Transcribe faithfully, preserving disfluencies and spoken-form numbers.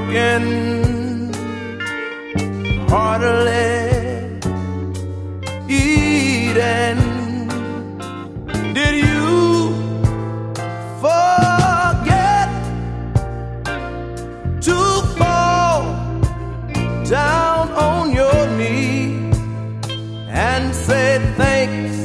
working heartily, eating. Did you forget to fall down on your knee and say thanks